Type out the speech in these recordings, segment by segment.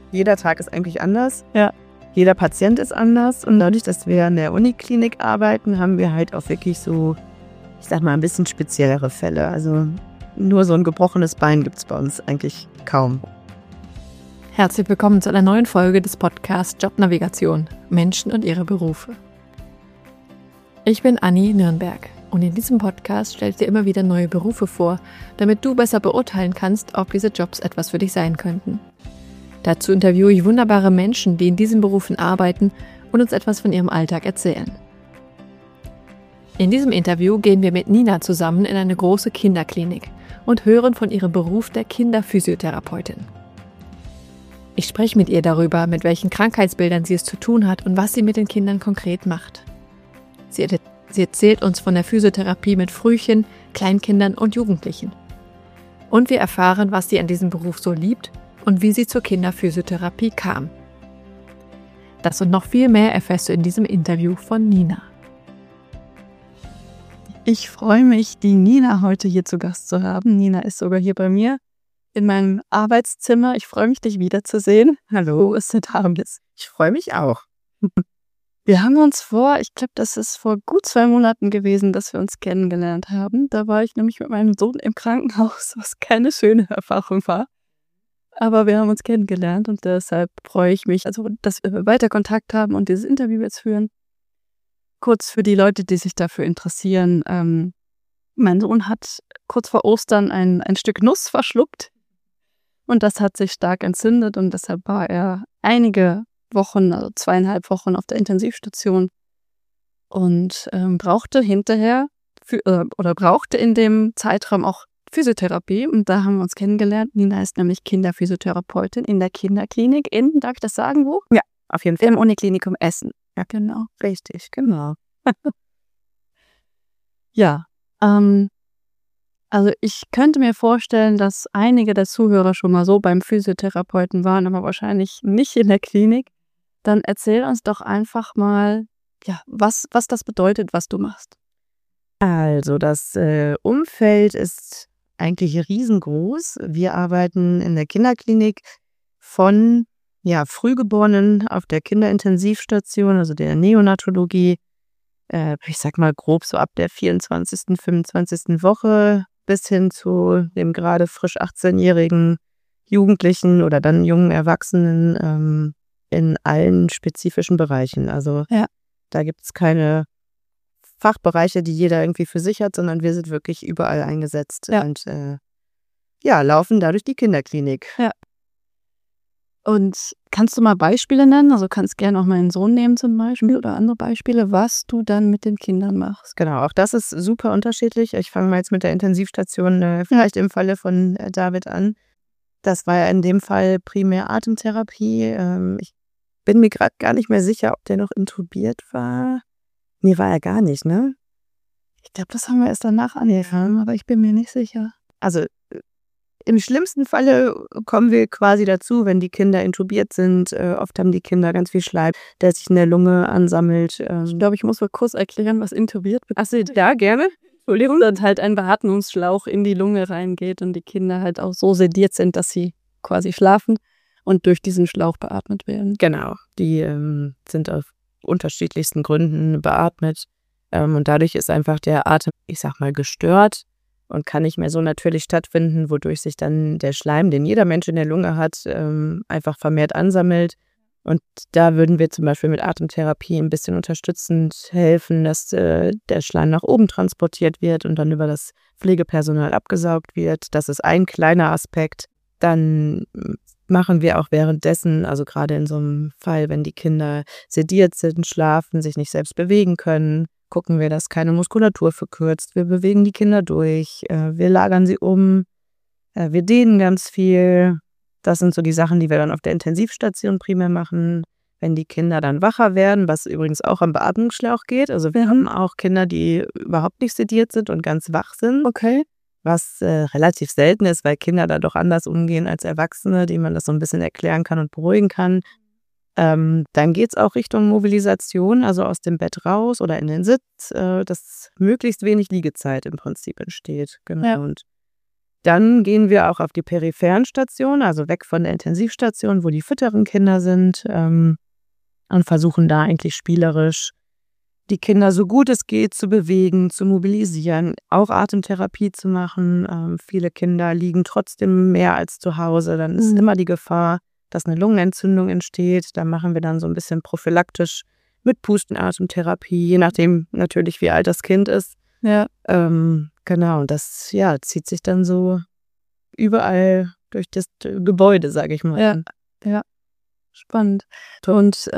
jeder Tag ist eigentlich anders. Ja. Jeder Patient ist anders. Und dadurch, dass wir in der Uniklinik arbeiten, haben wir halt auch wirklich so, ich sag mal, ein bisschen speziellere Fälle. Also nur so ein gebrochenes Bein gibt es bei uns eigentlich kaum. Herzlich willkommen zu einer neuen Folge des Podcasts Jobnavigation – Menschen und ihre Berufe. Ich bin Anni Nürnberg und in diesem Podcast stelle ich dir immer wieder neue Berufe vor, damit du besser beurteilen kannst, ob diese Jobs etwas für dich sein könnten. Dazu interviewe ich wunderbare Menschen, die in diesen Berufen arbeiten und uns etwas von ihrem Alltag erzählen. In diesem Interview gehen wir mit Nina zusammen in eine große Kinderklinik und hören von ihrem Beruf der Kinderphysiotherapeutin. Ich spreche mit ihr darüber, mit welchen Krankheitsbildern sie es zu tun hat und was sie mit den Kindern konkret macht. Sie erzählt uns von der Physiotherapie mit Frühchen, Kleinkindern und Jugendlichen. Und wir erfahren, was sie an diesem Beruf so liebt und wie sie zur Kinderphysiotherapie kam. Das und noch viel mehr erfährst du in diesem Interview von Nina. Ich freue mich, die Nina heute hier zu Gast zu haben. Nina ist sogar hier bei mir in meinem Arbeitszimmer. Ich freue mich, dich wiederzusehen. Hallo, wo ist denn Abends? Ich freue mich auch. Wir haben uns ich glaube, das ist vor gut 2 Monaten gewesen, dass wir uns kennengelernt haben. Da war ich nämlich mit meinem Sohn im Krankenhaus, was keine schöne Erfahrung war. Aber wir haben uns kennengelernt und deshalb freue ich mich, dass wir weiter Kontakt haben und dieses Interview jetzt führen. Kurz für die Leute, die sich dafür interessieren. Mein Sohn hat kurz vor Ostern ein Stück Nuss verschluckt und das hat sich stark entzündet und deshalb war er einige Wochen, also 2,5 Wochen auf der Intensivstation und brauchte in dem Zeitraum auch Physiotherapie und da haben wir uns kennengelernt. Nina ist nämlich Kinderphysiotherapeutin in der Kinderklinik darf ich das sagen, wo? Ja, auf jeden Fall. Im Uniklinikum Essen. Ja, genau. Richtig, genau. Ja, also ich könnte mir vorstellen, dass einige der Zuhörer schon mal so beim Physiotherapeuten waren, aber wahrscheinlich nicht in der Klinik. Dann erzähl uns doch einfach mal, ja, was das bedeutet, was du machst. Also das Umfeld ist eigentlich riesengroß. Wir arbeiten in der Kinderklinik von Frühgeborenen auf der Kinderintensivstation, also der Neonatologie, ich sag mal grob so ab der 24., 25. Woche bis hin zu dem gerade frisch 18-jährigen Jugendlichen oder dann jungen Erwachsenen in allen spezifischen Bereichen. Also da gibt es keine Fachbereiche, die jeder irgendwie für sich hat, sondern wir sind wirklich überall eingesetzt und laufen dadurch die Kinderklinik. Ja. Und kannst du mal Beispiele nennen? Also kannst gerne auch meinen Sohn nehmen zum Beispiel oder andere Beispiele, was du dann mit den Kindern machst. Genau, auch das ist super unterschiedlich. Ich fange mal jetzt mit der Intensivstation vielleicht im Falle von David an. Das war ja in dem Fall primär Atemtherapie. Ich bin mir gerade gar nicht mehr sicher, ob der noch intubiert war. Nee, war er gar nicht, ne? Ich glaube, das haben wir erst danach angefangen, aber ich bin mir nicht sicher. Also im schlimmsten Falle kommen wir quasi dazu, wenn die Kinder intubiert sind. Oft haben die Kinder ganz viel Schleim, der sich in der Lunge ansammelt. Ich glaube, ich muss mal kurz erklären, was intubiert wird. Achso, ja, gerne. Entschuldigung. Dass halt ein Beatmungsschlauch in die Lunge reingeht und die Kinder halt auch so sediert sind, dass sie quasi schlafen und durch diesen Schlauch beatmet werden. Genau, die sind auf unterschiedlichsten Gründen beatmet. Und dadurch ist einfach der Atem, ich sag mal, gestört und kann nicht mehr so natürlich stattfinden, wodurch sich dann der Schleim, den jeder Mensch in der Lunge hat, einfach vermehrt ansammelt. Und da würden wir zum Beispiel mit Atemtherapie ein bisschen unterstützend helfen, dass der Schleim nach oben transportiert wird und dann über das Pflegepersonal abgesaugt wird. Das ist ein kleiner Aspekt. Dann machen wir auch währenddessen, also gerade in so einem Fall, wenn die Kinder sediert sind, schlafen, sich nicht selbst bewegen können, gucken wir, dass keine Muskulatur verkürzt. Wir bewegen die Kinder durch, wir lagern sie um, wir dehnen ganz viel. Das sind so die Sachen, die wir dann auf der Intensivstation primär machen. Wenn die Kinder dann wacher werden, was übrigens auch am Beatmungsschlauch geht. Also wir haben auch Kinder, die überhaupt nicht sediert sind und ganz wach sind. Okay. Was relativ selten ist, weil Kinder da doch anders umgehen als Erwachsene, denen man das so ein bisschen erklären kann und beruhigen kann. Dann geht es auch Richtung Mobilisation, also aus dem Bett raus oder in den Sitz, dass möglichst wenig Liegezeit im Prinzip entsteht. Genau. Ja. Und Dann gehen wir auch auf die peripheren Stationen, also weg von der Intensivstation, wo die fitteren Kinder sind, und versuchen da eigentlich spielerisch die Kinder so gut es geht zu bewegen, zu mobilisieren, auch Atemtherapie zu machen. Viele Kinder liegen trotzdem mehr als zu Hause. Dann ist immer die Gefahr, dass eine Lungenentzündung entsteht. Da machen wir dann so ein bisschen prophylaktisch mit Pustenatemtherapie, je nachdem natürlich, wie alt das Kind ist. Ja. Genau, das zieht sich dann so überall durch das Gebäude, sage ich mal. Ja. Spannend. Und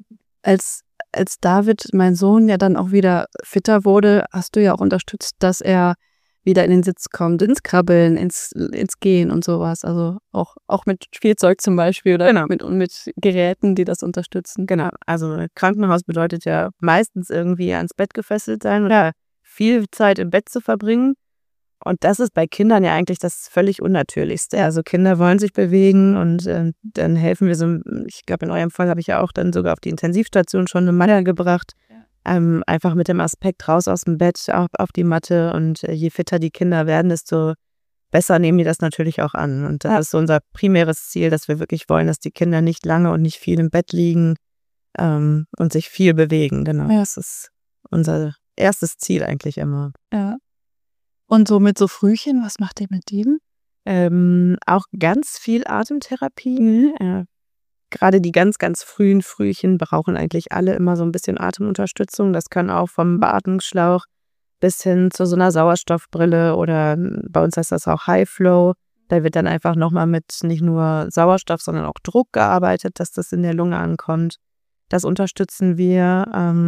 als David, mein Sohn, ja dann auch wieder fitter wurde, hast du ja auch unterstützt, dass er wieder in den Sitz kommt, ins Krabbeln, ins Gehen und sowas. Also auch mit Spielzeug zum Beispiel oder mit Geräten, die das unterstützen. Genau, also Krankenhaus bedeutet ja meistens irgendwie ans Bett gefesselt sein oder viel Zeit im Bett zu verbringen. Und das ist bei Kindern ja eigentlich das völlig Unnatürlichste. Also Kinder wollen sich bewegen und dann helfen wir so, ich glaube in eurem Fall habe ich ja auch dann sogar auf die Intensivstation schon eine Matte gebracht. Einfach mit dem Aspekt raus aus dem Bett, auf die Matte, und je fitter die Kinder werden, desto besser nehmen die das natürlich auch an. Und das ist so unser primäres Ziel, dass wir wirklich wollen, dass die Kinder nicht lange und nicht viel im Bett liegen und sich viel bewegen. Genau, das ist unser erstes Ziel eigentlich immer. Ja. Und so mit so Frühchen, was macht ihr mit denen? Auch ganz viel Atemtherapie. Gerade die ganz, ganz frühen Frühchen brauchen eigentlich alle immer so ein bisschen Atemunterstützung. Das kann auch vom Beatmungsschlauch bis hin zu so einer Sauerstoffbrille, oder bei uns heißt das auch High Flow. Da wird dann einfach nochmal mit nicht nur Sauerstoff, sondern auch Druck gearbeitet, dass das in der Lunge ankommt. Das unterstützen wir.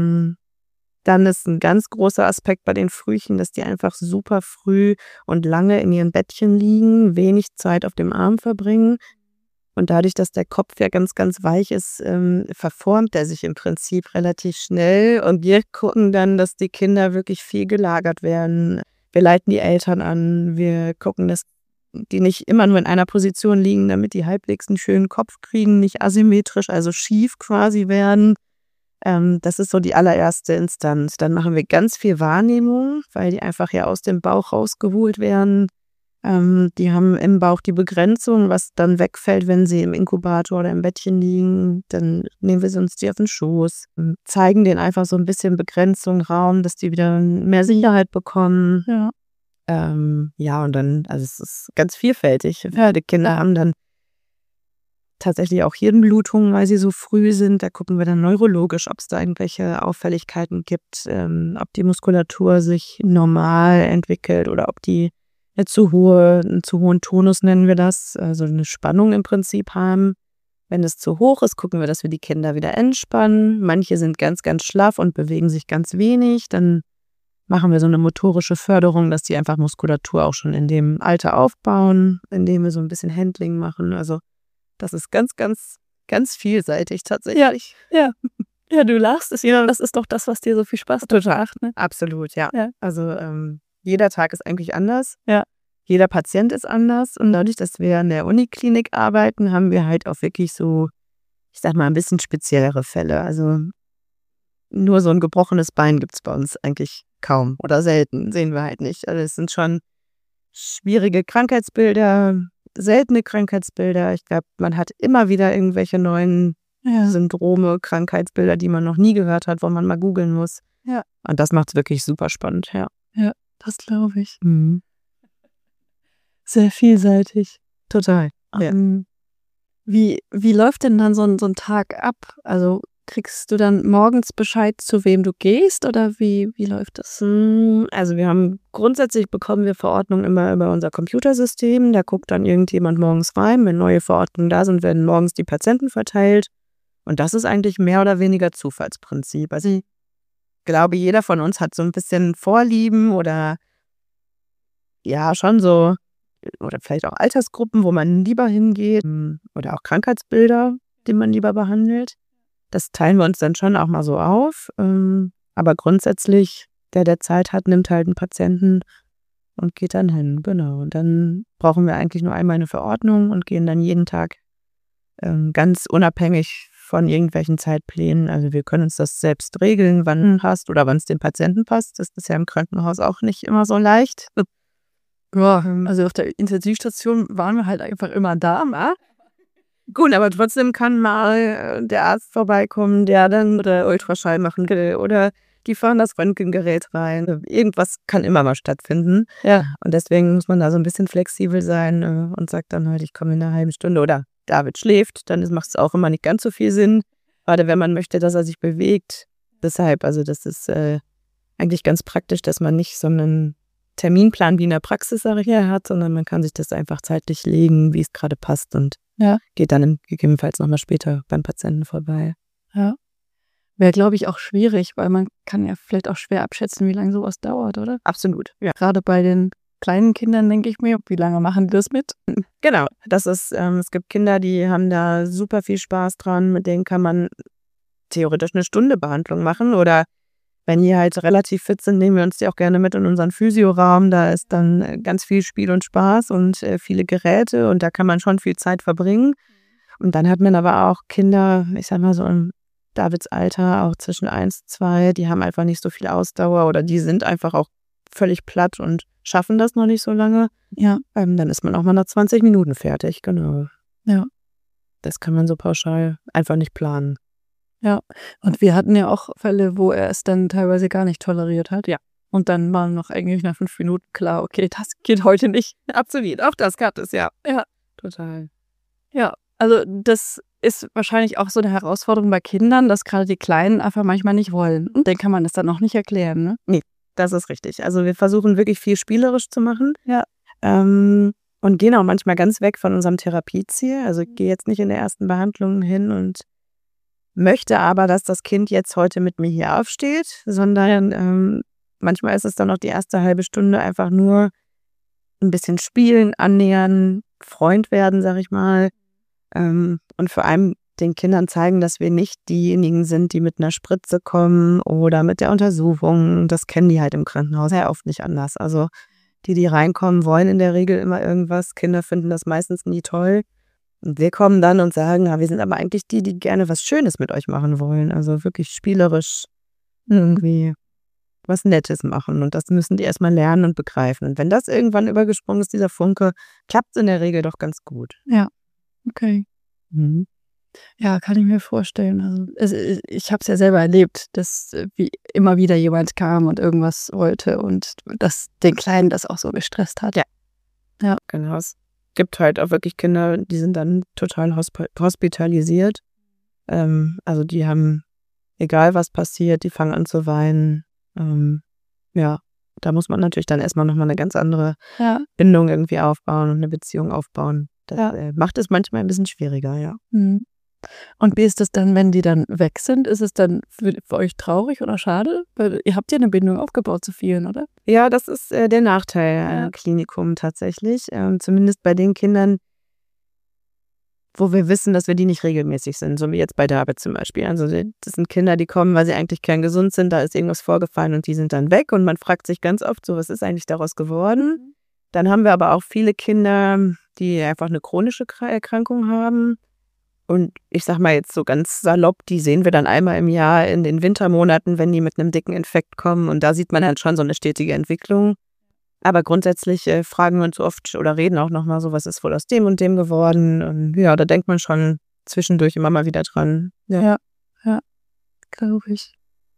Dann ist ein ganz großer Aspekt bei den Frühchen, dass die einfach super früh und lange in ihren Bettchen liegen, wenig Zeit auf dem Arm verbringen. Und dadurch, dass der Kopf ja ganz, ganz weich ist, verformt er sich im Prinzip relativ schnell. Und wir gucken dann, dass die Kinder wirklich viel gelagert werden. Wir leiten die Eltern an. Wir gucken, dass die nicht immer nur in einer Position liegen, damit die halbwegs einen schönen Kopf kriegen, nicht asymmetrisch, also schief quasi werden. Das ist so die allererste Instanz. Dann machen wir ganz viel Wahrnehmung, weil die einfach ja aus dem Bauch rausgeholt werden. Die haben im Bauch die Begrenzung, was dann wegfällt, wenn sie im Inkubator oder im Bettchen liegen. Dann nehmen wir sie uns die auf den Schoß, zeigen denen einfach so ein bisschen Begrenzung, Raum, dass die wieder mehr Sicherheit bekommen. Ja. Und dann, also es ist ganz vielfältig. Die Kinder haben dann tatsächlich auch Hirnblutungen, weil sie so früh sind. Da gucken wir dann neurologisch, ob es da irgendwelche Auffälligkeiten gibt, ob die Muskulatur sich normal entwickelt oder ob die einen zu hohen Tonus, nennen wir das, also eine Spannung im Prinzip haben. Wenn es zu hoch ist, gucken wir, dass wir die Kinder wieder entspannen. Manche sind ganz, ganz schlaff und bewegen sich ganz wenig. Dann machen wir so eine motorische Förderung, dass die einfach Muskulatur auch schon in dem Alter aufbauen, indem wir so ein bisschen Handling machen. Also das ist ganz, ganz, ganz vielseitig tatsächlich. Ja, du lachst. Das ist doch das, was dir so viel Spaß macht. Ne? Absolut, ja. Also jeder Tag ist eigentlich anders. Ja. Jeder Patient ist anders. Und dadurch, dass wir in der Uniklinik arbeiten, haben wir halt auch wirklich so, ich sag mal, ein bisschen speziellere Fälle. Also nur so ein gebrochenes Bein gibt es bei uns eigentlich kaum oder selten, sehen wir halt nicht. Also es sind schon schwierige Krankheitsbilder, seltene Krankheitsbilder. Ich glaube, man hat immer wieder irgendwelche neuen Syndrome, Krankheitsbilder, die man noch nie gehört hat, wo man mal googeln muss. Ja. Und das macht es wirklich super spannend, ja. Ja, das glaube ich. Sehr vielseitig. Total. Ja. Wie läuft denn dann so ein Tag ab? Also kriegst du dann morgens Bescheid, zu wem du gehst, oder wie läuft das? Also grundsätzlich bekommen wir Verordnungen immer über unser Computersystem. Da guckt dann irgendjemand morgens rein. Wenn neue Verordnungen da sind, werden morgens die Patienten verteilt. Und das ist eigentlich mehr oder weniger Zufallsprinzip. Also ich glaube, jeder von uns hat so ein bisschen Vorlieben oder ja, schon so, oder vielleicht auch Altersgruppen, wo man lieber hingeht, oder auch Krankheitsbilder, die man lieber behandelt. Das teilen wir uns dann schon auch mal so auf. Aber grundsätzlich, der Zeit hat, nimmt halt einen Patienten und geht dann hin. Genau. Und dann brauchen wir eigentlich nur einmal eine Verordnung und gehen dann jeden Tag ganz unabhängig von irgendwelchen Zeitplänen. Also wir können uns das selbst regeln, wann passt oder wann es dem Patienten passt. Das ist ja im Krankenhaus auch nicht immer so leicht. Ja, also auf der Intensivstation waren wir halt einfach immer da. Gut, aber trotzdem kann mal der Arzt vorbeikommen, der dann oder Ultraschall machen will oder die fahren das Röntgengerät rein. Irgendwas kann immer mal stattfinden. Ja. Und deswegen muss man da so ein bisschen flexibel sein und sagt dann halt, ich komme in einer halben Stunde. Oder David schläft, dann macht es auch immer nicht ganz so viel Sinn. Gerade wenn man möchte, dass er sich bewegt. Deshalb, also das ist eigentlich ganz praktisch, dass man nicht so einen Terminplan wie in der Praxis, sage ich ja, hat, sondern man kann sich das einfach zeitlich legen, wie es gerade passt und geht dann gegebenenfalls nochmal später beim Patienten vorbei. Ja. Wäre, glaube ich, auch schwierig, weil man kann ja vielleicht auch schwer abschätzen, wie lange sowas dauert, oder? Absolut, ja. Gerade bei den kleinen Kindern denke ich mir, wie lange machen die das mit? Genau, das ist, es gibt Kinder, die haben da super viel Spaß dran, mit denen kann man theoretisch eine Stunde Behandlung machen oder wenn die halt relativ fit sind, nehmen wir uns die auch gerne mit in unseren Physioraum. Da ist dann ganz viel Spiel und Spaß und viele Geräte und da kann man schon viel Zeit verbringen. Und dann hat man aber auch Kinder, ich sag mal so im Davids Alter, auch zwischen 1, 2, die haben einfach nicht so viel Ausdauer oder die sind einfach auch völlig platt und schaffen das noch nicht so lange. Ja. Dann ist man auch mal nach 20 Minuten fertig, genau. Ja. Das kann man so pauschal einfach nicht planen. Ja, und wir hatten ja auch Fälle, wo er es dann teilweise gar nicht toleriert hat. Ja. Und dann war noch eigentlich nach 5 Minuten klar, okay, das geht heute nicht. Absolut, auch das gab es, ja. Ja. Total. Ja, also das ist wahrscheinlich auch so eine Herausforderung bei Kindern, dass gerade die Kleinen einfach manchmal nicht wollen. Und denen kann man das dann auch nicht erklären, ne? Nee, das ist richtig. Also wir versuchen wirklich viel spielerisch zu machen. Ja. Und gehen auch manchmal ganz weg von unserem Therapieziel. Also ich gehe jetzt nicht in der ersten Behandlung hin und möchte aber, dass das Kind jetzt heute mit mir hier aufsteht, sondern manchmal ist es dann noch die erste halbe Stunde einfach nur ein bisschen spielen, annähern, Freund werden, sag ich mal. Und vor allem den Kindern zeigen, dass wir nicht diejenigen sind, die mit einer Spritze kommen oder mit der Untersuchung. Das kennen die halt im Krankenhaus sehr oft nicht anders. Also die reinkommen, wollen in der Regel immer irgendwas. Kinder finden das meistens nie toll. Und wir kommen dann und sagen, wir sind aber eigentlich die gerne was Schönes mit euch machen wollen. Also wirklich spielerisch irgendwie was Nettes machen. Und das müssen die erstmal lernen und begreifen. Und wenn das irgendwann übergesprungen ist, dieser Funke, klappt es in der Regel doch ganz gut. Ja, okay. Mhm. Ja, kann ich mir vorstellen. Also ich habe es ja selber erlebt, dass wie immer wieder jemand kam und irgendwas wollte und dass den Kleinen das auch so gestresst hat. Ja, genau. Es gibt halt auch wirklich Kinder, die sind dann total hospitalisiert. Also die haben, egal was passiert, die fangen an zu weinen. Ja, da muss man natürlich dann erstmal nochmal eine ganz andere Bindung irgendwie aufbauen und eine Beziehung aufbauen. Das macht es manchmal ein bisschen schwieriger, ja. Mhm. Und wie ist das dann, wenn die dann weg sind? Ist es dann für euch traurig oder schade? Weil ihr habt ja eine Bindung aufgebaut zu vielen, oder? Ja, das ist der Nachteil am Klinikum tatsächlich. Zumindest bei den Kindern, wo wir wissen, dass wir die nicht regelmäßig sind, so wie jetzt bei David zum Beispiel. Also das sind Kinder, die kommen, weil sie eigentlich kerngesund sind, da ist irgendwas vorgefallen und die sind dann weg und man fragt sich ganz oft so, was ist eigentlich daraus geworden? Dann haben wir aber auch viele Kinder, die einfach eine chronische Erkrankung haben. Und ich sag mal jetzt so ganz salopp, die sehen wir dann einmal im Jahr in den Wintermonaten, wenn die mit einem dicken Infekt kommen. Und da sieht man dann schon so eine stetige Entwicklung. Aber grundsätzlich fragen wir uns oft oder reden auch nochmal so, was ist wohl aus dem und dem geworden. Und ja, da denkt man schon zwischendurch immer mal wieder dran. Ja, glaube ich.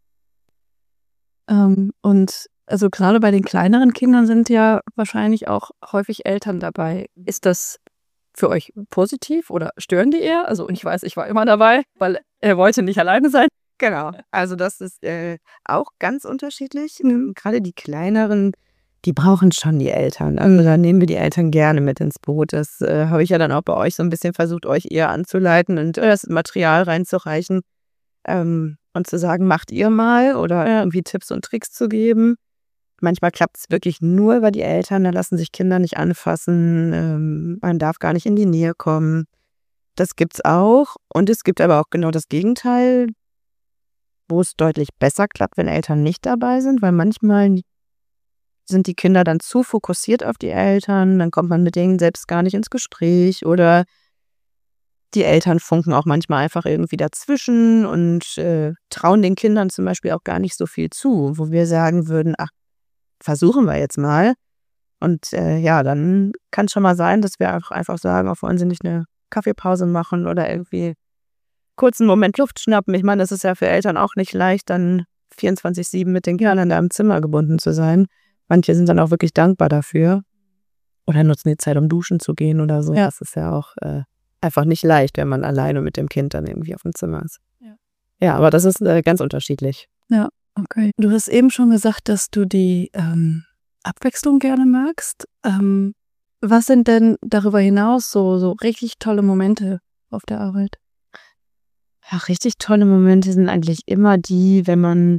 Und also gerade bei den kleineren Kindern sind ja wahrscheinlich auch häufig Eltern dabei. Ist das für euch positiv oder stören die eher? Also ich weiß, ich war immer dabei, weil er wollte nicht alleine sein. Genau, also das ist auch ganz unterschiedlich. Gerade die kleineren, die brauchen schon die Eltern. Also da nehmen wir die Eltern gerne mit ins Boot. Das habe ich ja dann auch bei euch so ein bisschen versucht, euch eher anzuleiten und das Material reinzureichen und zu sagen, macht ihr mal oder irgendwie Tipps und Tricks zu geben. Manchmal klappt es wirklich nur über die Eltern, da lassen sich Kinder nicht anfassen, man darf gar nicht in die Nähe kommen. Das gibt's auch. Und es gibt aber auch genau das Gegenteil, wo es deutlich besser klappt, wenn Eltern nicht dabei sind, weil manchmal sind die Kinder dann zu fokussiert auf die Eltern, dann kommt man mit denen selbst gar nicht ins Gespräch oder die Eltern funken auch manchmal einfach irgendwie dazwischen und trauen den Kindern zum Beispiel auch gar nicht so viel zu, wo wir sagen würden, ach, versuchen wir jetzt mal. Und dann kann es schon mal sein, dass wir auch einfach sagen, auch wollen Sie nicht eine Kaffeepause machen oder irgendwie kurz einen Moment Luft schnappen. Ich meine, das ist ja für Eltern auch nicht leicht, dann 24/7 mit den Kindern da im Zimmer gebunden zu sein. Manche sind dann auch wirklich dankbar dafür oder nutzen die Zeit, um duschen zu gehen oder so. Ja. Das ist ja auch einfach nicht leicht, wenn man alleine mit dem Kind dann irgendwie auf dem Zimmer ist. Ja, aber das ist ganz unterschiedlich. Ja, okay. Du hast eben schon gesagt, dass du die Abwechslung gerne magst. Was sind denn darüber hinaus so richtig tolle Momente auf der Arbeit? Ja, richtig tolle Momente sind eigentlich immer die, wenn man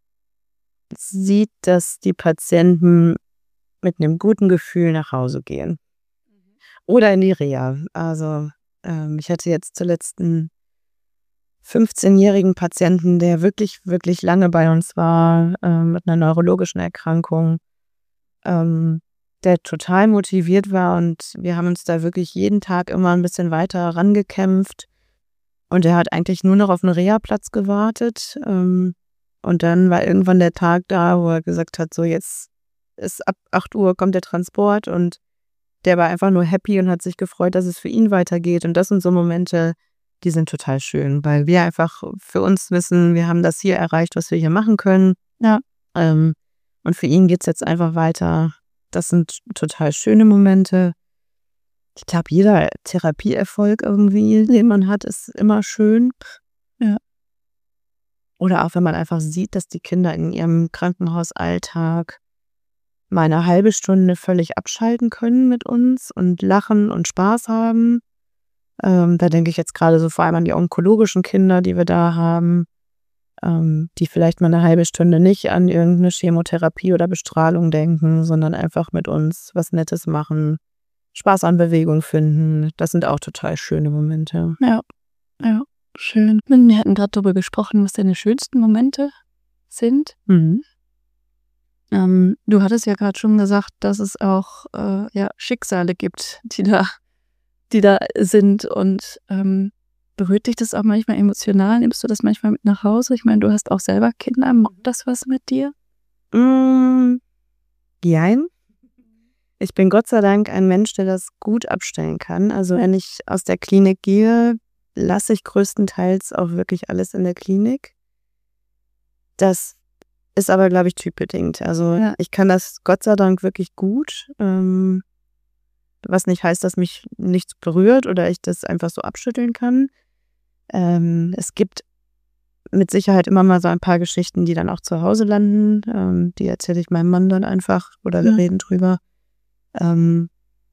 sieht, dass die Patienten mit einem guten Gefühl nach Hause gehen. Oder in die Reha. Also ich hatte jetzt zuletzt einen 15-jährigen Patienten, der wirklich, wirklich lange bei uns war, mit einer neurologischen Erkrankung, der total motiviert war und wir haben uns da wirklich jeden Tag immer ein bisschen weiter rangekämpft. Und er hat eigentlich nur noch auf einen Reha-Platz gewartet. Und dann war irgendwann der Tag da, wo er gesagt hat, so jetzt ist ab 8 Uhr kommt der Transport und der war einfach nur happy und hat sich gefreut, dass es für ihn weitergeht. Und das sind so Momente, die sind total schön, weil wir einfach für uns wissen, wir haben das hier erreicht, was wir hier machen können. Ja. Und für ihn geht es jetzt einfach weiter. Das sind total schöne Momente. Ich glaube, jeder Therapieerfolg irgendwie, den man hat, ist immer schön. Ja. Oder auch, wenn man einfach sieht, dass die Kinder in ihrem Krankenhausalltag mal eine halbe Stunde völlig abschalten können mit uns und lachen und Spaß haben. Da denke ich jetzt gerade so vor allem an die onkologischen Kinder, die wir da haben, die vielleicht mal eine halbe Stunde nicht an irgendeine Chemotherapie oder Bestrahlung denken, sondern einfach mit uns was Nettes machen, Spaß an Bewegung finden. Das sind auch total schöne Momente. Ja, schön. Wir hatten gerade darüber gesprochen, was deine schönsten Momente sind. Mhm. Du hattest ja gerade schon gesagt, dass es auch Schicksale gibt, die da sind und berührt dich das auch manchmal emotional? Nimmst du das manchmal mit nach Hause? Ich meine, du hast auch selber Kinder. Macht das was mit dir? Jein. Ich bin Gott sei Dank ein Mensch, der das gut abstellen kann. Also wenn ich aus der Klinik gehe, lasse ich größtenteils auch wirklich alles in der Klinik. Das ist aber, glaube ich, typbedingt. Also ich kann das Gott sei Dank wirklich gut. Was nicht heißt, dass mich nichts berührt oder ich das einfach so abschütteln kann. Es gibt mit Sicherheit immer mal so ein paar Geschichten, die dann auch zu Hause landen. Die erzähle ich meinem Mann dann einfach oder wir reden drüber. Und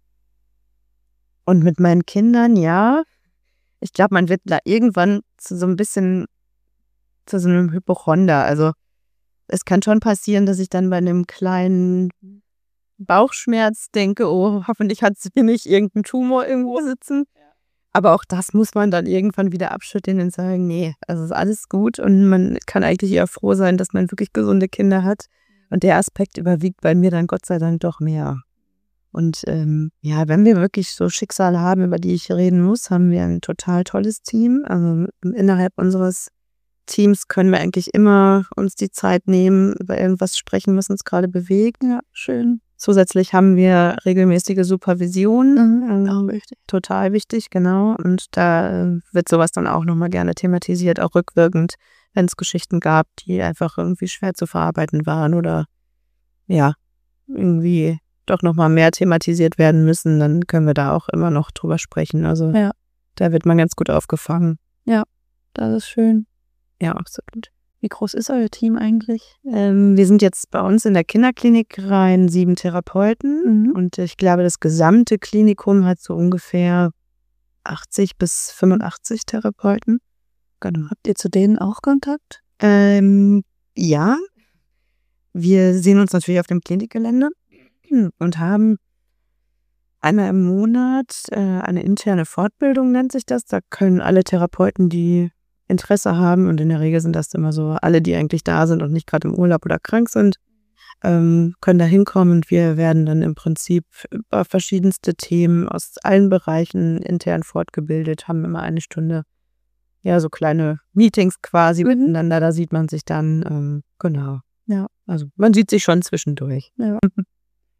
mit meinen Kindern, ja. Ich glaube, man wird da irgendwann zu so einem Hypochonder. Also es kann schon passieren, dass ich dann bei einem kleinen Bauchschmerz denke, oh, hoffentlich hat sie nicht irgendeinen Tumor irgendwo sitzen. Aber auch das muss man dann irgendwann wieder abschütteln und sagen, nee, also ist alles gut und man kann eigentlich eher froh sein, dass man wirklich gesunde Kinder hat. Und der Aspekt überwiegt bei mir dann Gott sei Dank doch mehr. Und wenn wir wirklich so Schicksale haben, über die ich reden muss, haben wir ein total tolles Team. Also innerhalb unseres Teams können wir eigentlich immer uns die Zeit nehmen, über irgendwas sprechen, was uns gerade bewegt. Ja, schön. Zusätzlich haben wir regelmäßige Supervision. Auch wichtig. Total wichtig, genau. Und da wird sowas dann auch nochmal gerne thematisiert, auch rückwirkend, wenn es Geschichten gab, die einfach irgendwie schwer zu verarbeiten waren oder irgendwie doch nochmal mehr thematisiert werden müssen, dann können wir da auch immer noch drüber sprechen. Also da wird man ganz gut aufgefangen. Ja, das ist schön. Ja, absolut. Wie groß ist euer Team eigentlich? Wir sind jetzt bei uns in der Kinderklinik rein 7 Therapeuten und ich glaube, das gesamte Klinikum hat so ungefähr 80 bis 85 Therapeuten. Genau. Habt ihr zu denen auch Kontakt? Ja. Wir sehen uns natürlich auf dem Klinikgelände und haben einmal im Monat eine interne Fortbildung, nennt sich das. Da können alle Therapeuten, die Interesse haben, und in der Regel sind das immer so alle, die eigentlich da sind und nicht gerade im Urlaub oder krank sind, können da hinkommen und wir werden dann im Prinzip über verschiedenste Themen aus allen Bereichen intern fortgebildet, haben immer eine Stunde, so kleine Meetings quasi miteinander, da sieht man sich dann, genau. Ja. Also man sieht sich schon zwischendurch. Ja.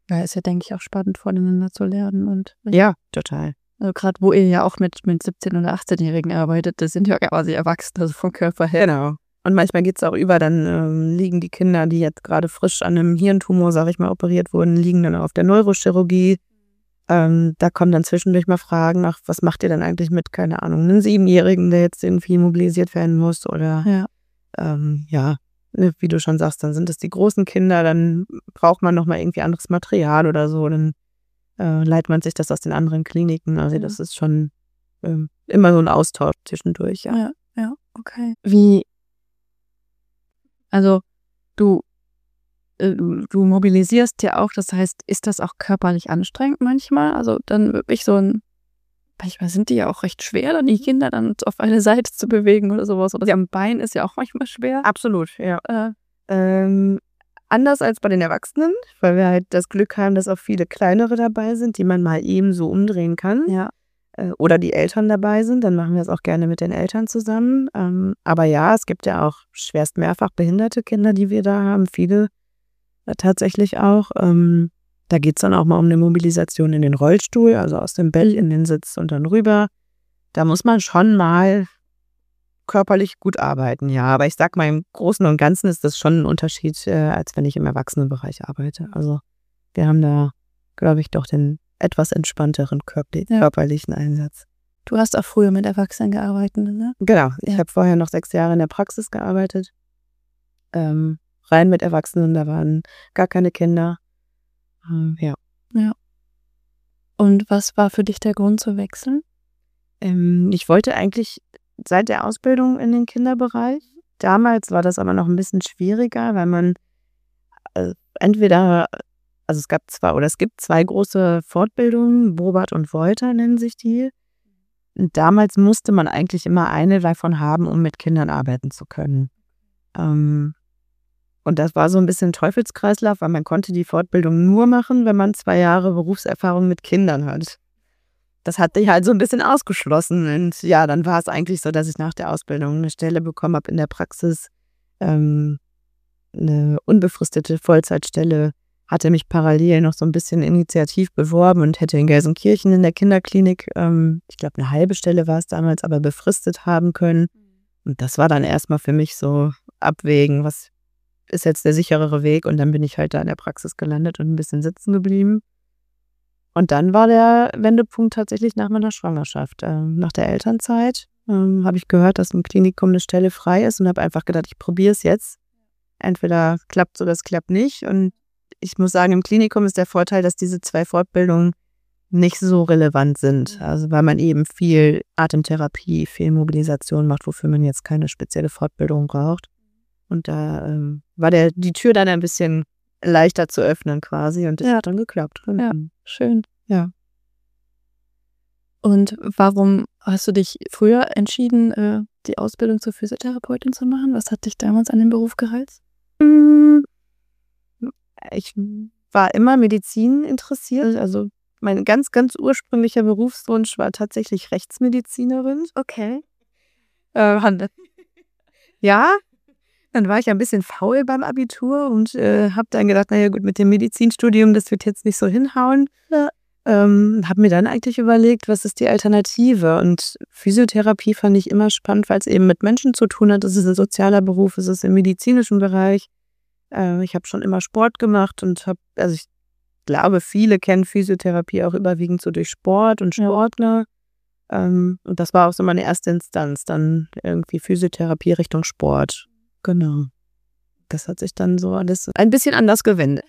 Ja, ist ja, denke ich, auch spannend, voneinander zu lernen. Und Ja, total. also gerade wo ihr ja auch mit 17- oder 18-Jährigen arbeitet, das sind ja quasi Erwachsene, also vom Körper her. Genau. Und manchmal geht es auch über, dann liegen die Kinder, die jetzt gerade frisch an einem Hirntumor, sag ich mal, operiert wurden, liegen dann auf der Neurochirurgie. Da kommen dann zwischendurch mal Fragen nach, was macht ihr denn eigentlich mit, keine Ahnung, einem 7-Jährigen, der jetzt irgendwie mobilisiert werden muss oder wie du schon sagst, dann sind es die großen Kinder, dann braucht man nochmal irgendwie anderes Material oder so, dann leiht man sich das aus den anderen Kliniken. Also das ist schon immer so ein Austausch zwischendurch, ja. Ja, okay. Also du mobilisierst ja auch, das heißt, ist das auch körperlich anstrengend manchmal? Also dann wirklich manchmal sind die ja auch recht schwer, dann die Kinder dann auf eine Seite zu bewegen oder sowas. Oder am Bein ist ja auch manchmal schwer. Absolut, ja. Anders als bei den Erwachsenen, weil wir halt das Glück haben, dass auch viele kleinere dabei sind, die man mal eben so umdrehen kann. Ja. Oder die Eltern dabei sind, dann machen wir es auch gerne mit den Eltern zusammen. Aber ja, es gibt ja auch schwerst mehrfach behinderte Kinder, die wir da haben, viele tatsächlich auch. Da geht es dann auch mal um eine Mobilisation in den Rollstuhl, also aus dem Bett in den Sitz und dann rüber. Da muss man schon mal körperlich gut arbeiten, ja. Aber ich sag mal, im Großen und Ganzen ist das schon ein Unterschied, als wenn ich im Erwachsenenbereich arbeite. Also wir haben da, glaube ich, doch den etwas entspannteren körperlichen Einsatz. Du hast auch früher mit Erwachsenen gearbeitet, ne? Genau, ich habe vorher noch 6 Jahre in der Praxis gearbeitet. Rein mit Erwachsenen, da waren gar keine Kinder. Ja. Und was war für dich der Grund zu wechseln? Ich wollte eigentlich seit der Ausbildung in den Kinderbereich. Damals war das aber noch ein bisschen schwieriger, weil man es gibt 2 große Fortbildungen, Bobart und Wolter nennen sich die. Und damals musste man eigentlich immer eine davon haben, um mit Kindern arbeiten zu können. Und das war so ein bisschen Teufelskreislauf, weil man konnte die Fortbildung nur machen, wenn man 2 Jahre Berufserfahrung mit Kindern hat. Das hat dich halt so ein bisschen ausgeschlossen. Und ja, dann war es eigentlich so, dass ich nach der Ausbildung eine Stelle bekommen habe in der Praxis, eine unbefristete Vollzeitstelle, hatte mich parallel noch so ein bisschen initiativ beworben und hätte in Gelsenkirchen in der Kinderklinik, ich glaube eine halbe Stelle war es damals, aber befristet haben können. Und das war dann erstmal für mich so abwägen, was ist jetzt der sicherere Weg, und dann bin ich halt da in der Praxis gelandet und ein bisschen sitzen geblieben. Und dann war der Wendepunkt tatsächlich nach meiner Schwangerschaft. Nach der Elternzeit habe ich gehört, dass im Klinikum eine Stelle frei ist und habe einfach gedacht, ich probiere es jetzt. Entweder klappt es oder es klappt nicht. Und ich muss sagen, im Klinikum ist der Vorteil, dass diese 2 Fortbildungen nicht so relevant sind. Also weil man eben viel Atemtherapie, viel Mobilisation macht, wofür man jetzt keine spezielle Fortbildung braucht. Und da war die Tür dann ein bisschen leichter zu öffnen quasi, und das hat dann geklappt. Ja, schön. Ja. Und warum hast du dich früher entschieden, die Ausbildung zur Physiotherapeutin zu machen? Was hat dich damals an den Beruf gereizt? Ich war immer Medizin interessiert. Also mein ganz, ganz ursprünglicher Berufswunsch war tatsächlich Rechtsmedizinerin. Okay. Ja, dann war ich ein bisschen faul beim Abitur und habe dann gedacht, naja gut, mit dem Medizinstudium, das wird jetzt nicht so hinhauen. Ja. Habe mir dann eigentlich überlegt, was ist die Alternative? Und Physiotherapie fand ich immer spannend, weil es eben mit Menschen zu tun hat. Es ist ein sozialer Beruf, es ist im medizinischen Bereich. Ich habe schon immer Sport gemacht und ich glaube, viele kennen Physiotherapie auch überwiegend so durch Sport und Sportler. Und das war auch so meine erste Instanz, dann irgendwie Physiotherapie Richtung Sport. Genau. Das hat sich dann so alles ein bisschen anders gewendet.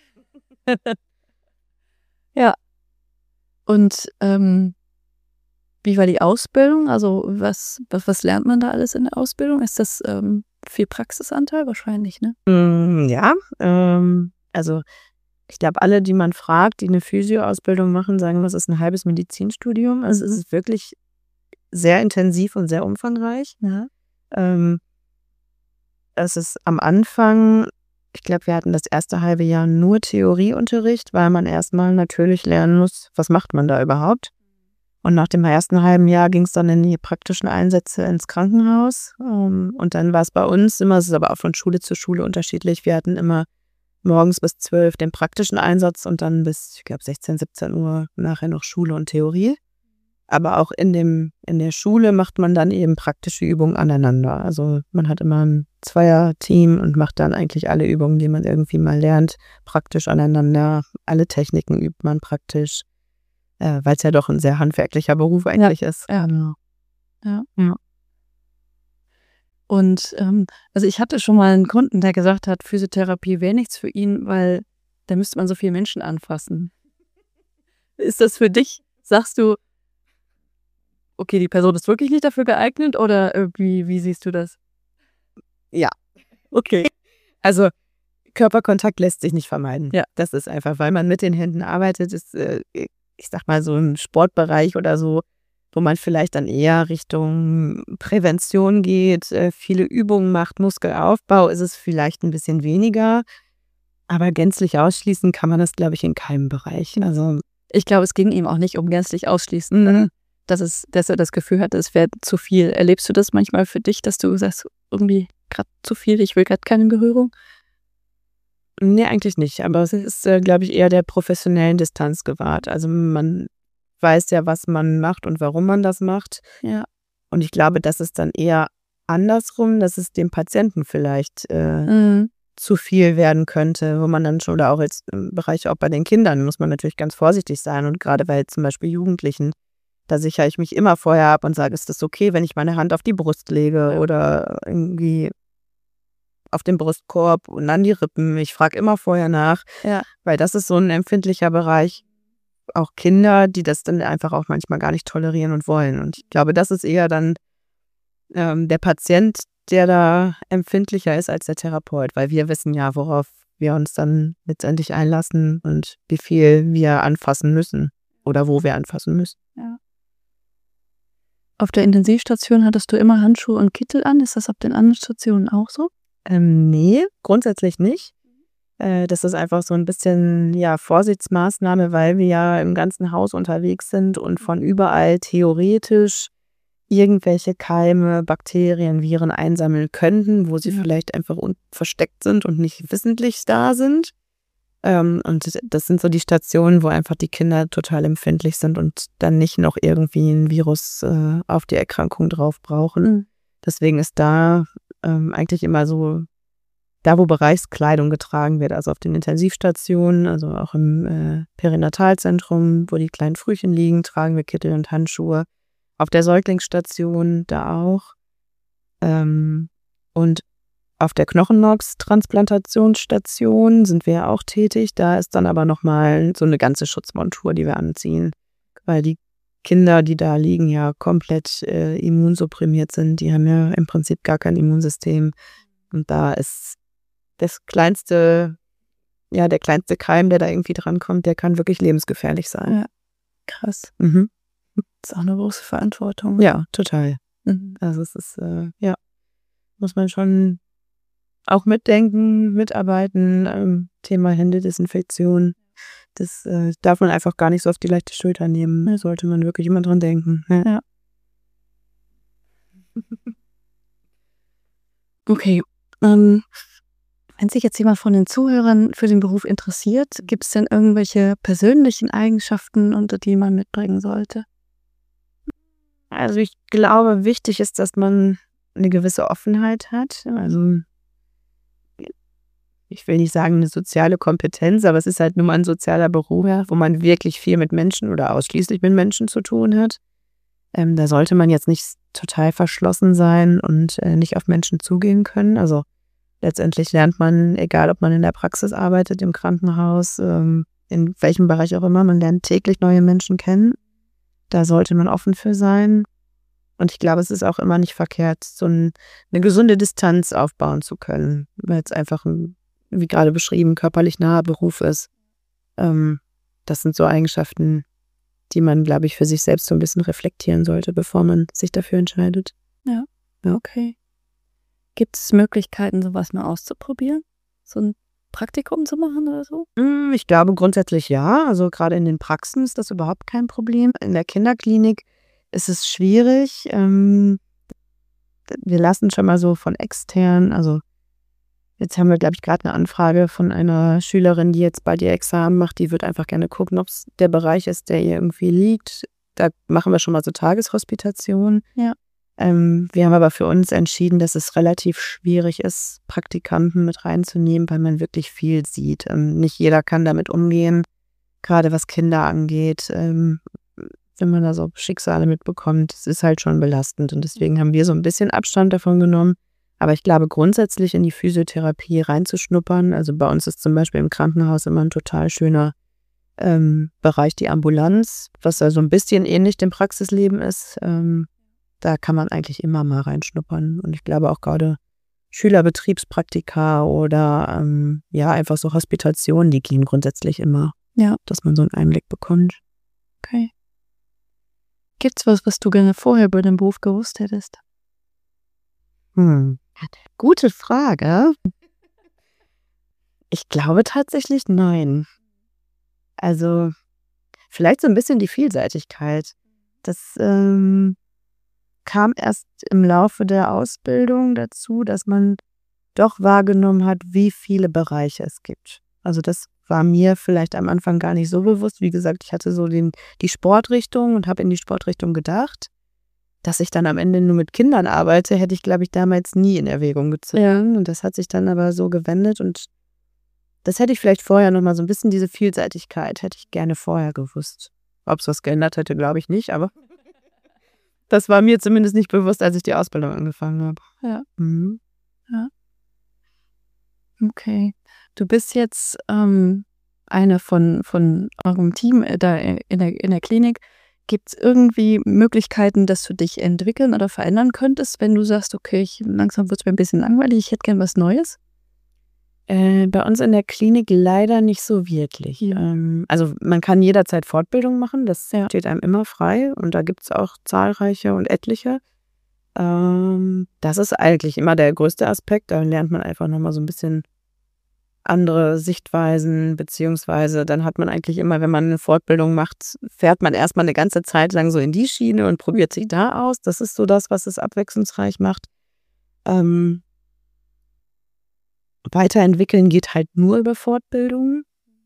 Ja. Und wie war die Ausbildung? Also was lernt man da alles in der Ausbildung? Ist das viel Praxisanteil? Wahrscheinlich, ne? Ja, also ich glaube, alle, die man fragt, die eine Physio-Ausbildung machen, sagen, das ist ein halbes Medizinstudium. Also es ist wirklich sehr intensiv und sehr umfangreich. Ja. Es ist am Anfang, ich glaube, wir hatten das erste halbe Jahr nur Theorieunterricht, weil man erstmal natürlich lernen muss, was macht man da überhaupt. Und nach dem ersten halben Jahr ging es dann in die praktischen Einsätze ins Krankenhaus. Und dann war es bei uns immer, es ist aber auch von Schule zu Schule unterschiedlich, wir hatten immer morgens bis 12 den praktischen Einsatz und dann bis, ich glaube, 16, 17 Uhr nachher noch Schule und Theorie. Aber auch in der Schule macht man dann eben praktische Übungen aneinander. Also man hat immer ein Zweierteam und macht dann eigentlich alle Übungen, die man irgendwie mal lernt, praktisch aneinander. Alle Techniken übt man praktisch, weil es ja doch ein sehr handwerklicher Beruf eigentlich ist. Ja. Und also ich hatte schon mal einen Kunden, der gesagt hat, Physiotherapie wäre nichts für ihn, weil da müsste man so viele Menschen anfassen. Ist das für dich, sagst du, okay, die Person ist wirklich nicht dafür geeignet oder wie siehst du das? Ja. Okay. Also Körperkontakt lässt sich nicht vermeiden. Ja. Das ist einfach, weil man mit den Händen arbeitet, ist, ich sag mal, so ein Sportbereich oder so, wo man vielleicht dann eher Richtung Prävention geht, viele Übungen macht, Muskelaufbau ist es vielleicht ein bisschen weniger, aber gänzlich ausschließen kann man das, glaube ich, in keinem Bereich. Also Ich glaube, es ging ihm auch nicht um gänzlich ausschließen, dass er das Gefühl hatte, es wäre zu viel. Erlebst du das manchmal für dich, dass du sagst, irgendwie gerade zu viel, ich will gerade keine Berührung? nee, eigentlich nicht, aber es ist, glaube ich, eher der professionellen Distanz gewahrt. Also man weiß ja, was man macht und warum man das macht. Ja. Und ich glaube, das ist dann eher andersrum, dass es dem Patienten vielleicht zu viel werden könnte, wo man dann schon, oder auch jetzt im Bereich auch bei den Kindern, muss man natürlich ganz vorsichtig sein. Und gerade bei zum Beispiel Jugendlichen, da sichere ich mich immer vorher ab und sage, ist das okay, wenn ich meine Hand auf die Brust lege oder irgendwie auf den Brustkorb und an die Rippen. Ich frage immer vorher nach, weil das ist so ein empfindlicher Bereich. Auch Kinder, die das dann einfach auch manchmal gar nicht tolerieren und wollen. Und ich glaube, das ist eher dann der Patient, der da empfindlicher ist als der Therapeut, weil wir wissen ja, worauf wir uns dann letztendlich einlassen und wie viel wir anfassen müssen oder wo wir anfassen müssen. Ja. Auf der Intensivstation hattest du immer Handschuhe und Kittel an. Ist das auf den anderen Stationen auch so? Nee, grundsätzlich nicht. Das ist einfach so ein bisschen Vorsichtsmaßnahme, weil wir ja im ganzen Haus unterwegs sind und von überall theoretisch irgendwelche Keime, Bakterien, Viren einsammeln könnten, wo sie vielleicht einfach versteckt sind und nicht wissentlich da sind. Und das sind so die Stationen, wo einfach die Kinder total empfindlich sind und dann nicht noch irgendwie ein Virus auf die Erkrankung drauf brauchen. Deswegen ist da eigentlich immer so, da wo Bereichskleidung getragen wird, also auf den Intensivstationen, also auch im Perinatalzentrum, wo die kleinen Frühchen liegen, tragen wir Kittel und Handschuhe. Auf der Säuglingsstation da auch. Und auf der Knochenox-Transplantationsstation sind wir ja auch tätig. Da ist dann aber nochmal so eine ganze Schutzmontur, die wir anziehen. Weil die Kinder, die da liegen, ja komplett immunsupprimiert sind. Die haben ja im Prinzip gar kein Immunsystem. Und da ist der kleinste Keim, der da irgendwie drankommt, der kann wirklich lebensgefährlich sein. Ja, krass. Mhm. Das ist auch eine große Verantwortung. Ja, total. Also es ist, muss man schon auch mitdenken, mitarbeiten. Thema Händedesinfektion. Das darf man einfach gar nicht so auf die leichte Schulter nehmen. Da sollte man wirklich immer dran denken. Ja. Okay. Wenn sich jetzt jemand von den Zuhörern für den Beruf interessiert, gibt es denn irgendwelche persönlichen Eigenschaften, unter die man mitbringen sollte? Also ich glaube, wichtig ist, dass man eine gewisse Offenheit hat. Also ich will nicht sagen eine soziale Kompetenz, aber es ist halt nun mal ein sozialer Beruf, wo man wirklich viel mit Menschen oder ausschließlich mit Menschen zu tun hat. Da sollte man jetzt nicht total verschlossen sein und nicht auf Menschen zugehen können. Also letztendlich lernt man, egal ob man in der Praxis arbeitet, im Krankenhaus, in welchem Bereich auch immer, man lernt täglich neue Menschen kennen. Da sollte man offen für sein. Und ich glaube, es ist auch immer nicht verkehrt, so eine gesunde Distanz aufbauen zu können, weil es einfach, wie gerade beschrieben, körperlich naher Beruf ist. Das sind so Eigenschaften, die man, glaube ich, für sich selbst so ein bisschen reflektieren sollte, bevor man sich dafür entscheidet. Ja. Okay. Gibt es Möglichkeiten, sowas mal auszuprobieren? So ein Praktikum zu machen oder so? Ich glaube grundsätzlich ja. Also gerade in den Praxen ist das überhaupt kein Problem. In der Kinderklinik ist es schwierig. Wir lassen schon mal so von extern, also Jetzt haben wir, glaube ich, gerade eine Anfrage von einer Schülerin, die jetzt bald ihr Examen macht. Die wird einfach gerne gucken, ob es der Bereich ist, der ihr irgendwie liegt. Da machen wir schon mal so Tageshospitation. Ja. Wir haben aber für uns entschieden, dass es relativ schwierig ist, Praktikanten mit reinzunehmen, weil man wirklich viel sieht. Nicht jeder kann damit umgehen, gerade was Kinder angeht. Wenn man da so Schicksale mitbekommt, es ist halt schon belastend. Und deswegen haben wir so ein bisschen Abstand davon genommen. Aber ich glaube, grundsätzlich in die Physiotherapie reinzuschnuppern, also bei uns ist zum Beispiel im Krankenhaus immer ein total schöner Bereich die Ambulanz, was ja so ein bisschen ähnlich dem Praxisleben ist. Da kann man eigentlich immer mal reinschnuppern. Und ich glaube auch gerade Schülerbetriebspraktika oder einfach so Hospitationen, die gehen grundsätzlich immer, dass man so einen Einblick bekommt. Okay. Gibt's was du gerne vorher über den Beruf gewusst hättest? Gute Frage. Ich glaube tatsächlich nein. Also vielleicht so ein bisschen die Vielseitigkeit. Das kam erst im Laufe der Ausbildung dazu, dass man doch wahrgenommen hat, wie viele Bereiche es gibt. Also das war mir vielleicht am Anfang gar nicht so bewusst. Wie gesagt, ich hatte so die Sportrichtung und habe in die Sportrichtung gedacht. Dass ich dann am Ende nur mit Kindern arbeite, hätte ich, glaube ich, damals nie in Erwägung gezogen. Ja. Und das hat sich dann aber so gewendet und das hätte ich vielleicht vorher nochmal so ein bisschen, diese Vielseitigkeit hätte ich gerne vorher gewusst. Ob es was geändert hätte, glaube ich nicht, aber das war mir zumindest nicht bewusst, als ich die Ausbildung angefangen habe. Ja. Mhm. Ja. Okay. Du bist jetzt eine von eurem Team da in der Klinik. Gibt es irgendwie Möglichkeiten, dass du dich entwickeln oder verändern könntest, wenn du sagst, okay, langsam wird es mir ein bisschen langweilig, ich hätte gern was Neues? Bei uns in der Klinik leider nicht so wirklich. Also man kann jederzeit Fortbildung machen, das steht einem immer frei und da gibt es auch zahlreiche und etliche. Das ist eigentlich immer der größte Aspekt, da lernt man einfach nochmal so ein bisschen andere Sichtweisen, beziehungsweise dann hat man eigentlich immer, wenn man eine Fortbildung macht, fährt man erstmal eine ganze Zeit lang so in die Schiene und probiert sich da aus. Das ist so das, was es abwechslungsreich macht. Weiterentwickeln geht halt nur über Fortbildungen.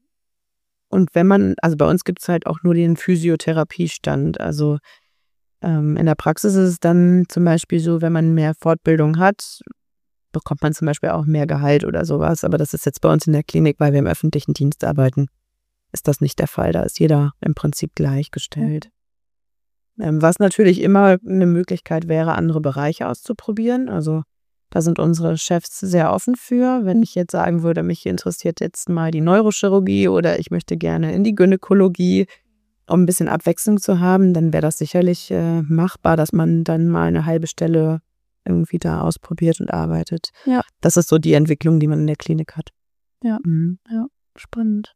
Und also bei uns gibt es halt auch nur den Physiotherapiestand. Also in der Praxis ist es dann zum Beispiel so, wenn man mehr Fortbildung hat, bekommt man zum Beispiel auch mehr Gehalt oder sowas. Aber das ist jetzt bei uns in der Klinik, weil wir im öffentlichen Dienst arbeiten, ist das nicht der Fall. Da ist jeder im Prinzip gleichgestellt. Was natürlich immer eine Möglichkeit wäre, andere Bereiche auszuprobieren. Also da sind unsere Chefs sehr offen für. Wenn ich jetzt sagen würde, mich interessiert jetzt mal die Neurochirurgie oder ich möchte gerne in die Gynäkologie, um ein bisschen Abwechslung zu haben, dann wäre das sicherlich machbar, dass man dann mal eine halbe Stelle irgendwie da ausprobiert und arbeitet. Ja. Das ist so die Entwicklung, die man in der Klinik hat. Ja, ja, spannend.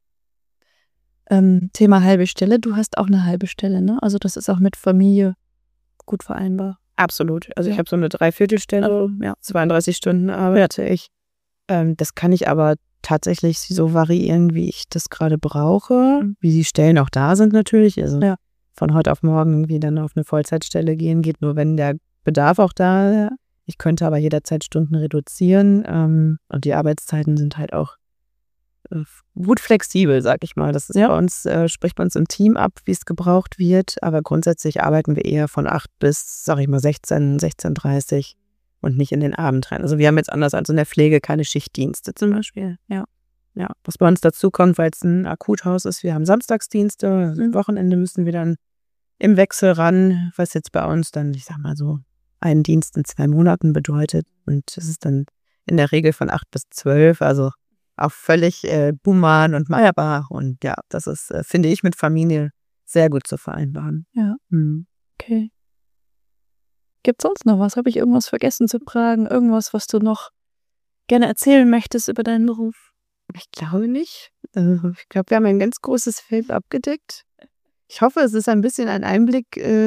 Thema halbe Stelle, du hast auch eine halbe Stelle, ne? Also das ist auch mit Familie gut vereinbar. Absolut. Also ich habe so eine Dreiviertelstelle, 32 Stunden arbeite ich. Das kann ich aber tatsächlich so variieren, wie ich das gerade brauche, wie die Stellen auch da sind natürlich. Also von heute auf morgen irgendwie dann auf eine Vollzeitstelle gehen geht nur, wenn der Bedarf auch da ist. Ich könnte aber jederzeit Stunden reduzieren und die Arbeitszeiten sind halt auch gut flexibel, sag ich mal. Das ist bei uns, spricht man uns im Team ab, wie es gebraucht wird, aber grundsätzlich arbeiten wir eher von 8 bis, sag ich mal, 16:30 und nicht in den Abend rein. Also wir haben jetzt anders als in der Pflege keine Schichtdienste zum Beispiel. Ja, was bei uns dazu kommt, weil es ein Akuthaus ist, wir haben Samstagsdienste, also Wochenende müssen wir dann im Wechsel ran, was jetzt bei uns dann, ich sag mal so, einen Dienst in 2 Monaten bedeutet und das ist dann in der Regel von 8 bis 12, also auch völlig human und machbar und ja, das ist, finde ich, mit Familie sehr gut zu vereinbaren. Ja, okay. Gibt es sonst noch was? Habe ich irgendwas vergessen zu fragen? Irgendwas, was du noch gerne erzählen möchtest über deinen Beruf? Ich glaube nicht. Ich glaube, wir haben ein ganz großes Feld abgedeckt. Ich hoffe, es ist ein bisschen ein Einblick,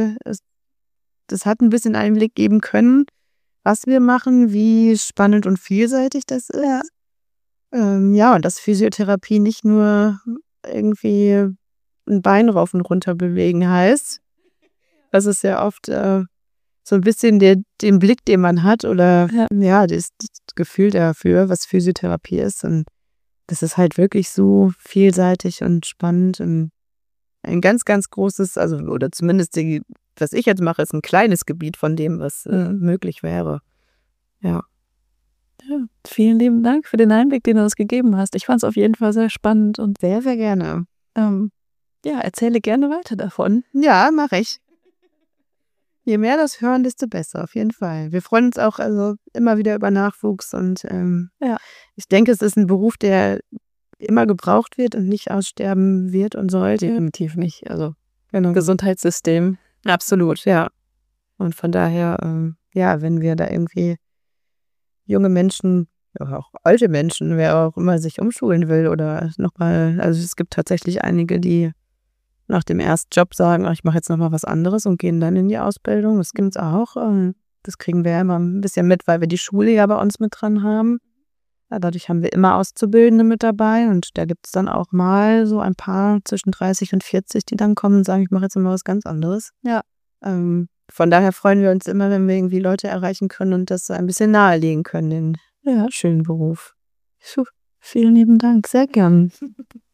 das hat ein bisschen Einblick geben können, was wir machen, wie spannend und vielseitig das ist. Und dass Physiotherapie nicht nur irgendwie ein Bein rauf und runter bewegen heißt. Das ist ja oft so ein bisschen den Blick, den man hat oder das Gefühl dafür, was Physiotherapie ist. Und das ist halt wirklich so vielseitig und spannend und ein ganz, ganz großes, also oder zumindest was ich jetzt mache, ist ein kleines Gebiet von dem, was möglich wäre. Ja. Ja, vielen lieben Dank für den Einblick, den du uns gegeben hast. Ich fand es auf jeden Fall sehr spannend und Sehr, sehr gerne. Erzähle gerne weiter davon. Ja, mache ich. Je mehr das hören, desto besser, auf jeden Fall. Wir freuen uns auch immer wieder über Nachwuchs und ich denke, es ist ein Beruf, der immer gebraucht wird und nicht aussterben wird und soll. Definitiv nicht. Also Genau. Gesundheitssystem. Absolut, ja. Und von daher, wenn wir da irgendwie junge Menschen, ja, auch alte Menschen, wer auch immer sich umschulen will oder nochmal, also es gibt tatsächlich einige, die nach dem ersten Job sagen, ich mache jetzt nochmal was anderes und gehen dann in die Ausbildung. Das gibt es auch. Das kriegen wir ja immer ein bisschen mit, weil wir die Schule ja bei uns mit dran haben. Ja, dadurch haben wir immer Auszubildende mit dabei und da gibt es dann auch mal so ein paar zwischen 30 und 40, die dann kommen und sagen, ich mache jetzt mal was ganz anderes. Ja. Von daher freuen wir uns immer, wenn wir irgendwie Leute erreichen können und das ein bisschen nahelegen können, den schönen Beruf. Vielen lieben Dank. Sehr gern.